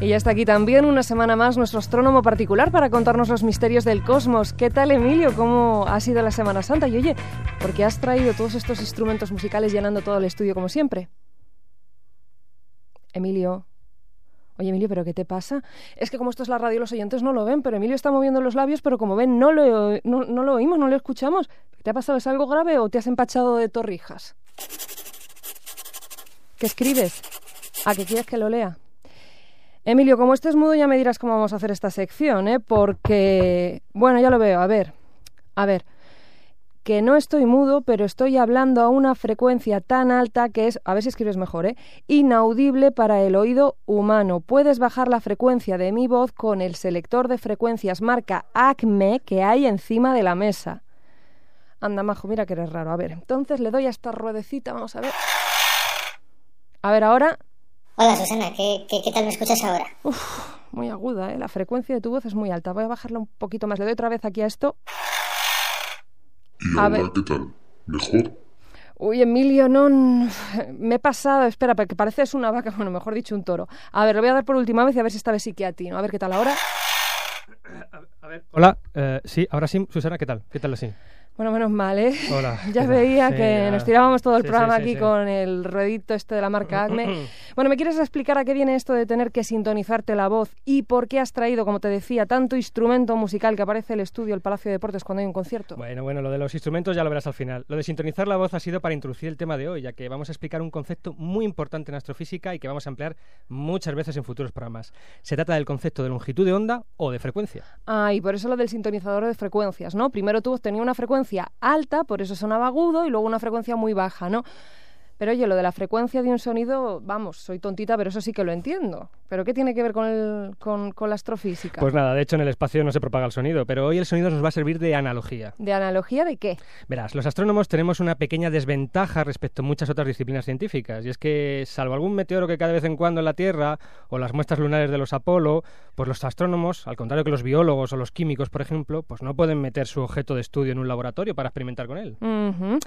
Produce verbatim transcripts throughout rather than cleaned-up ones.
Y ya está aquí también una semana más nuestro astrónomo particular para contarnos los misterios del cosmos. ¿Qué tal, Emilio? ¿Cómo ha sido la Semana Santa? Y oye, ¿por qué has traído todos estos instrumentos musicales llenando todo el estudio como siempre? Emilio... Oye, Emilio, ¿pero qué te pasa? Es que como esto es la radio, los oyentes no lo ven, pero Emilio está moviendo los labios, pero como ven, no lo, no, no lo oímos, no lo escuchamos. ¿Te ha pasado? ¿Es algo grave o te has empachado de torrijas? ¿Qué escribes? ¿A qué quieres que lo lea? Emilio, como estés mudo ya me dirás cómo vamos a hacer esta sección, ¿eh? Porque... Bueno, ya lo veo, a ver, a ver... que no estoy mudo, pero estoy hablando a una frecuencia tan alta que es, a ver si escribes mejor, ¿eh? Inaudible para el oído humano. Puedes bajar la frecuencia de mi voz con el selector de frecuencias marca Acme que hay encima de la mesa. Anda, majo, mira que eres raro. A ver, entonces le doy a esta ruedecita, vamos a ver. A ver, ahora... Hola, Susana, ¿qué, qué, qué tal me escuchas ahora? Uf, muy aguda, ¿eh? La frecuencia de tu voz es muy alta. Voy a bajarla un poquito más. Le doy otra vez aquí a esto... ¿Y ahora qué tal? ¿Mejor? Uy, Emilio, no... Me he pasado... Espera, porque pareces una vaca, bueno, mejor dicho, un toro. A ver, lo voy a dar por última vez y a ver si esta vez sí que atino. A ver, ¿qué tal ahora? A, a ver, hola. Eh, sí, ahora sí. Susana, ¿qué tal? ¿Qué tal así? Bueno, menos mal, ¿eh? Hola. Ya veía sí, que ya. nos tirábamos todo el sí, programa sí, sí, aquí sí. con el ruedito este de la marca Acme. Bueno, ¿me quieres explicar a qué viene esto de tener que sintonizarte la voz y por qué has traído, como te decía, tanto instrumento musical que aparece en el estudio, el Palacio de Deportes, cuando hay un concierto? Bueno, bueno, lo de los instrumentos ya lo verás al final. Lo de sintonizar la voz ha sido para introducir el tema de hoy, ya que vamos a explicar un concepto muy importante en astrofísica y que vamos a emplear muchas veces en futuros programas. Se trata del concepto de longitud de onda o de frecuencia. Ah, y por eso lo del sintonizador de frecuencias, ¿no? Primero tu voz tenía una frecuencia alta, por eso sonaba agudo, y luego una frecuencia muy baja, ¿no? Pero oye, lo de la frecuencia de un sonido, vamos, soy tontita, pero eso sí que lo entiendo. ¿Pero qué tiene que ver con, el, con, con la astrofísica? Pues nada, de hecho en el espacio no se propaga el sonido, pero hoy el sonido nos va a servir de analogía. ¿De analogía de qué? Verás, los astrónomos tenemos una pequeña desventaja respecto a muchas otras disciplinas científicas, y es que, salvo algún meteoro que cae de vez en cuando en la Tierra, o las muestras lunares de los Apolo, pues los astrónomos, al contrario que los biólogos o los químicos, por ejemplo, pues no pueden meter su objeto de estudio en un laboratorio para experimentar con él. Uh-huh.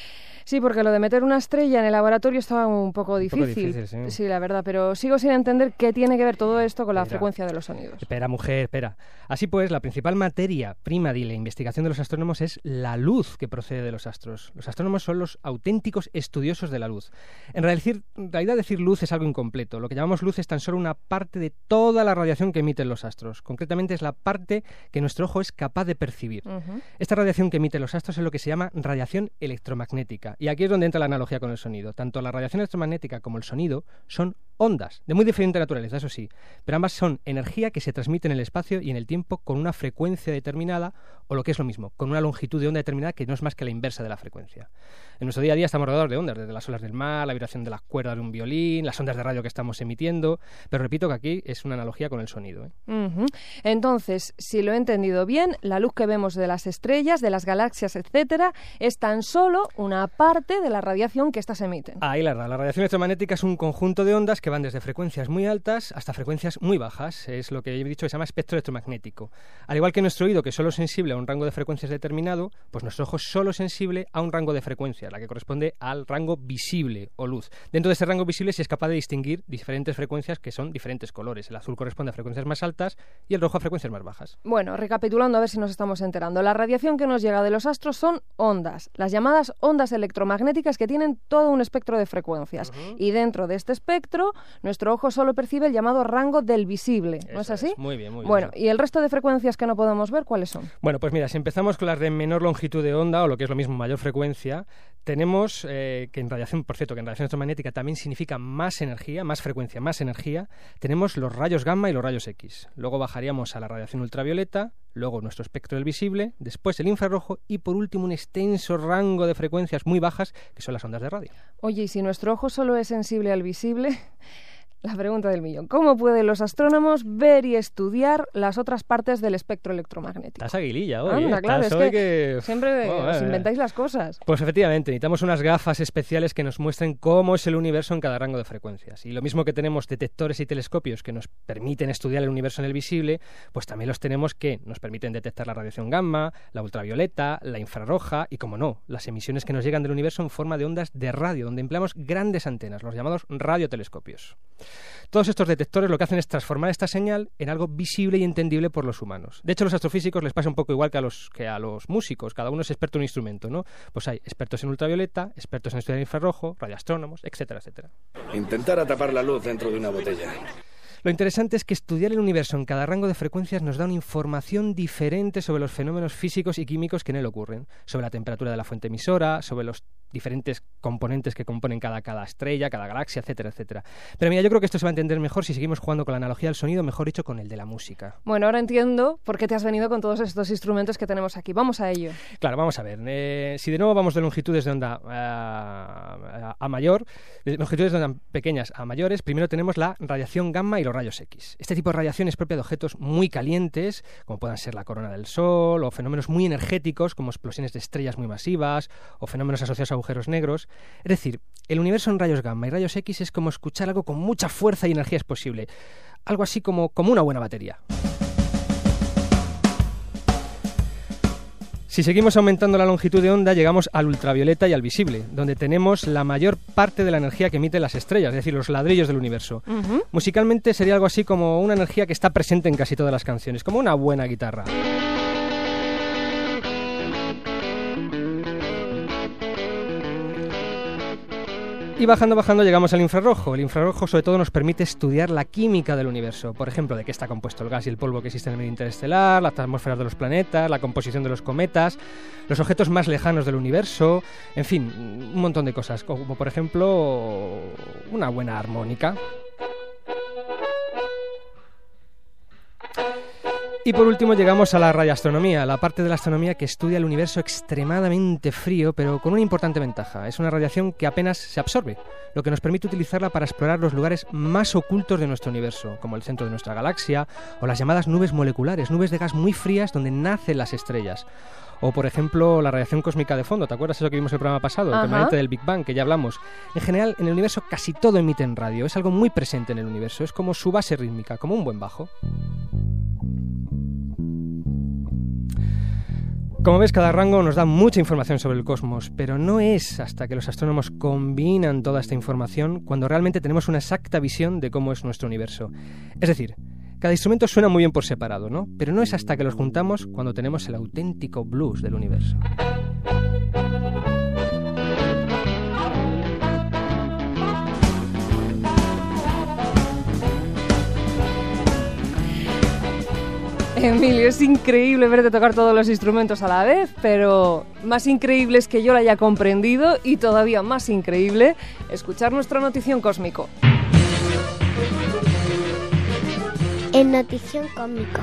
Sí, porque lo de meter una estrella en el laboratorio estaba un poco difícil. Un poco difícil, sí. Sí, la verdad, pero sigo sin entender qué tiene que ver todo esto con la Espera. frecuencia de los sonidos. Espera, mujer, espera. Así pues, la principal materia prima de la investigación de los astrónomos es la luz que procede de los astros. Los astrónomos son los auténticos estudiosos de la luz. En realidad, en realidad decir luz es algo incompleto. Lo que llamamos luz es tan solo una parte de toda la radiación que emiten los astros. Concretamente es la parte que nuestro ojo es capaz de percibir. Uh-huh. Esta radiación que emiten los astros es lo que se llama radiación electromagnética. Y aquí es donde entra la analogía con el sonido. Tanto la radiación electromagnética como el sonido son ondas, de muy diferente naturaleza, eso sí, pero ambas son energía que se transmite en el espacio y en el tiempo con una frecuencia determinada, o lo que es lo mismo, con una longitud de onda determinada que no es más que la inversa de la frecuencia. En nuestro día a día estamos rodeados de ondas, desde las olas del mar, la vibración de las cuerdas de un violín, las ondas de radio que estamos emitiendo, pero repito que aquí es una analogía con el sonido, ¿eh? Uh-huh. Entonces, si lo he entendido bien, la luz que vemos de las estrellas, de las galaxias, etcétera, es tan solo una parte de la radiación que éstas emiten. Ahí la, la radiación electromagnética es un conjunto de ondas que van desde frecuencias muy altas hasta frecuencias muy bajas. Es lo que he dicho que se llama espectro electromagnético. Al igual que nuestro oído, que solo es sensible a un rango de frecuencias determinado, pues nuestro ojo es solo sensible a un rango de frecuencias, la que corresponde al rango visible o luz. Dentro de ese rango visible se es capaz de distinguir diferentes frecuencias que son diferentes colores. El azul corresponde a frecuencias más altas y el rojo a frecuencias más bajas. Bueno, recapitulando a ver si nos estamos enterando. La radiación que nos llega de los astros son ondas, las llamadas ondas electromagnéticas que tienen todo un espectro de frecuencias. Uh-huh. Y dentro de este espectro, nuestro ojo solo percibe el llamado rango del visible. ¿No es así? Es. Muy bien, muy bien. Bueno, ¿y el resto de frecuencias que no podemos ver, cuáles son? Bueno, pues mira, si empezamos con las de menor longitud de onda, o lo que es lo mismo, mayor frecuencia, tenemos eh, que en radiación, por cierto, que en radiación electromagnética también significa más energía, más frecuencia, más energía, tenemos los rayos gamma y los rayos X. Luego bajaríamos a la radiación ultravioleta, luego nuestro espectro del visible, después el infrarrojo y por último un extenso rango de frecuencias muy bajas, que son las ondas de radio. Oye, ¿y si nuestro ojo solo es sensible al visible? La pregunta del millón. ¿Cómo pueden los astrónomos ver y estudiar las otras partes del espectro electromagnético? Estás aguililla hoy, Anda, ¿eh? claro, Estás es hoy que, que siempre oh, os eh, inventáis las cosas. Pues efectivamente, necesitamos unas gafas especiales que nos muestren cómo es el universo en cada rango de frecuencias. Y lo mismo que tenemos detectores y telescopios que nos permiten estudiar el universo en el visible, pues también los tenemos que nos permiten detectar la radiación gamma, la ultravioleta, la infrarroja y, como no, las emisiones que nos llegan del universo en forma de ondas de radio, donde empleamos grandes antenas, los llamados radiotelescopios. Todos estos detectores lo que hacen es transformar esta señal en algo visible y entendible por los humanos. De hecho, a los astrofísicos les pasa un poco igual que a los, que a los músicos. Cada uno es experto en un instrumento, ¿no? Pues hay expertos en ultravioleta, expertos en estudiar infrarrojo, radioastrónomos, etcétera, etcétera. Intentar atrapar la luz dentro de una botella. Lo interesante es que estudiar el universo en cada rango de frecuencias nos da una información diferente sobre los fenómenos físicos y químicos que en él ocurren, sobre la temperatura de la fuente emisora, sobre los diferentes componentes que componen cada, cada estrella, cada galaxia, etcétera, etcétera. Pero mira, yo creo que esto se va a entender mejor si seguimos jugando con la analogía del sonido, mejor dicho, con el de la música. Bueno, ahora entiendo por qué te has venido con todos estos instrumentos que tenemos aquí. Vamos a ello. Claro, vamos a ver. Eh, si de nuevo vamos de longitudes de onda a, a, a mayor, de longitudes de onda pequeñas a mayores, primero tenemos la radiación gamma y los rayos X. Este tipo de radiación es propia de objetos muy calientes, como puedan ser la corona del Sol, o fenómenos muy energéticos, como explosiones de estrellas muy masivas, o fenómenos asociados a agujeros negros. Es decir, el universo en rayos gamma y rayos X es como escuchar algo con mucha fuerza y energía es posible. Algo así como, como una buena batería. Si seguimos aumentando la longitud de onda, llegamos al ultravioleta y al visible, donde tenemos la mayor parte de la energía que emiten las estrellas, es decir, los ladrillos del universo. Uh-huh. Musicalmente sería algo así como una energía que está presente en casi todas las canciones, como una buena guitarra. Y bajando, bajando, llegamos al infrarrojo. El infrarrojo sobre todo nos permite estudiar la química del universo. Por ejemplo, de qué está compuesto el gas y el polvo que existe en el medio interestelar, las atmósferas de los planetas, la composición de los cometas, los objetos más lejanos del universo, en fin, un montón de cosas, como por ejemplo una buena armónica. Y por último llegamos a la radioastronomía, la parte de la astronomía que estudia el universo extremadamente frío, pero con una importante ventaja. Es una radiación que apenas se absorbe, lo que nos permite utilizarla para explorar los lugares más ocultos de nuestro universo, como el centro de nuestra galaxia, o las llamadas nubes moleculares, nubes de gas muy frías donde nacen las estrellas. O, por ejemplo, la radiación cósmica de fondo. ¿Te acuerdas eso que vimos en el programa pasado? El permanente del Big Bang, que ya hablamos. En general, en el universo casi todo emite en radio. Es algo muy presente en el universo. Es como su base rítmica, como un buen bajo. Como ves, cada rango nos da mucha información sobre el cosmos, pero no es hasta que los astrónomos combinan toda esta información cuando realmente tenemos una exacta visión de cómo es nuestro universo. Es decir, cada instrumento suena muy bien por separado, ¿no? Pero no es hasta que los juntamos cuando tenemos el auténtico blues del universo. Emilio, es increíble verte tocar todos los instrumentos a la vez, pero más increíble es que yo lo haya comprendido y todavía más increíble escuchar nuestra Notición Cósmico. En Notición Cósmico.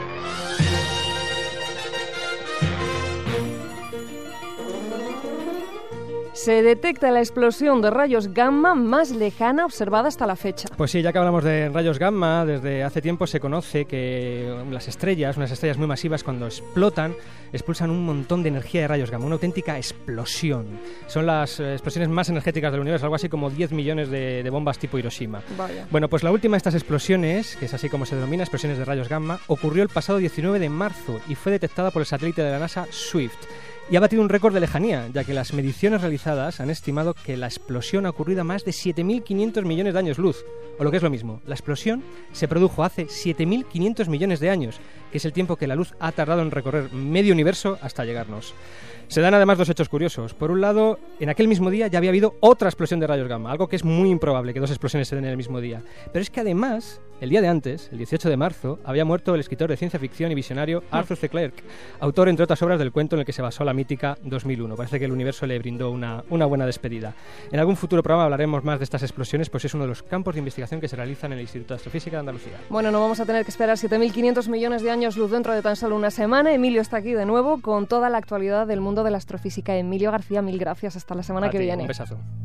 Se detecta la explosión de rayos gamma más lejana observada hasta la fecha. Pues sí, ya que hablamos de rayos gamma, desde hace tiempo se conoce que las estrellas, unas estrellas muy masivas, cuando explotan, expulsan un montón de energía de rayos gamma, una auténtica explosión. Son las explosiones más energéticas del universo, algo así como diez millones de, de bombas tipo Hiroshima. Vaya. Bueno, pues la última de estas explosiones, que es así como se denomina, explosiones de rayos gamma, ocurrió el pasado diecinueve de marzo y fue detectada por el satélite de la NASA Swift. Y ha batido un récord de lejanía, ya que las mediciones realizadas han estimado que la explosión ha ocurrido a más de siete mil quinientos millones de años luz. O lo que es lo mismo, la explosión se produjo hace siete mil quinientos millones de años, que es el tiempo que la luz ha tardado en recorrer medio universo hasta llegarnos. Se dan además dos hechos curiosos. Por un lado, en aquel mismo día ya había habido otra explosión de rayos gamma, algo que es muy improbable que dos explosiones se den en el mismo día. Pero es que además, el día de antes, el dieciocho de marzo, había muerto el escritor de ciencia ficción y visionario Arthur C. Clarke, autor, entre otras obras, del cuento en el que se basó la mítica dos mil uno. Parece que el universo le brindó una, una buena despedida. En algún futuro programa hablaremos más de estas explosiones, pues es uno de los campos de investigación que se realizan en el Instituto de Astrofísica de Andalucía. Bueno, no vamos a tener que esperar siete mil quinientos millones de años luz dentro de tan solo una semana. Emilio está aquí de nuevo con toda la actualidad del mundo de la astrofísica. Emilio García, mil gracias. Hasta la semana A que ti, viene. Un besazo.